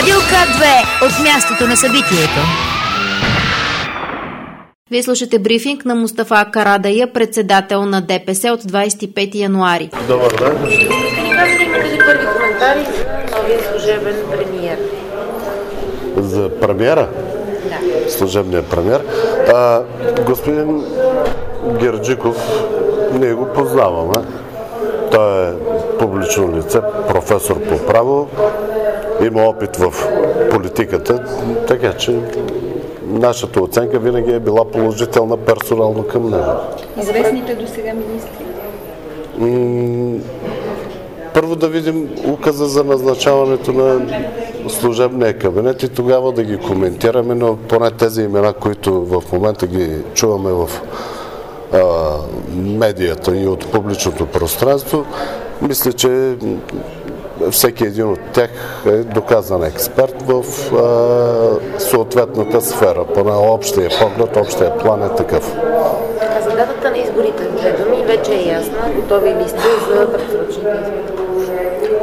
Радио К2 от мястото на събитието. Вие слушате брифинг на Мустафа Карадайъ, председател на ДПС от 25 януари. Добър ден. Ще ни кажете, имате ли първи коментари за новия служебен премиер? За премиера? Да. Служебния премиер. Господин Герджиков, ние го познаваме. Той е публично лице, професор по право, има опит в политиката, така че нашата оценка винаги е била положителна персонално към него. Известните до сега министри? Първо да видим указа за назначаването на служебния кабинет и тогава да ги коментираме, но поне тези имена, които в момента ги чуваме в медията и от публичното пространство, мисля, че всеки един от тях е доказан експерт в съответната сфера. Поне общия поглед, общия план е такъв. А за датата на изборите, две думи, вече е ясна. Готови ли сте за предсрочните избори?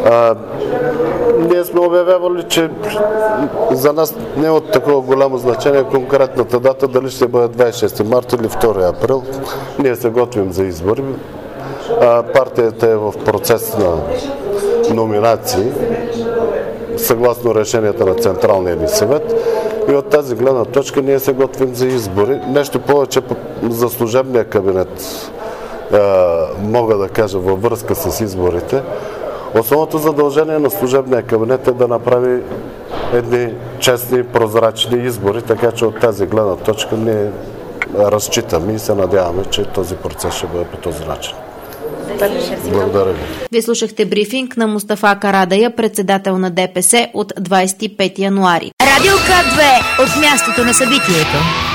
Ние сме обявявали, че за нас не е от такова голямо значение конкретната дата, дали ще бъде 26 марта или 2 април. Ние се готвим за избори. Партията е в процес на номинации, съгласно решенията на Централния ни съвет. И от тази гледна точка ние се готвим за избори. Нещо повече за служебния кабинет мога да кажа във връзка с изборите. Основното задължение на служебния кабинет е да направи едни честни, прозрачни избори, така че от тази гледна точка ние разчитаме и се надяваме, че този процес ще бъде по този начин. Благодаря ви. Вие слушахте брифинг на Мустафа Карадайъ, председател на ДПС от 25 януари. Радио К2 от мястото на събитието.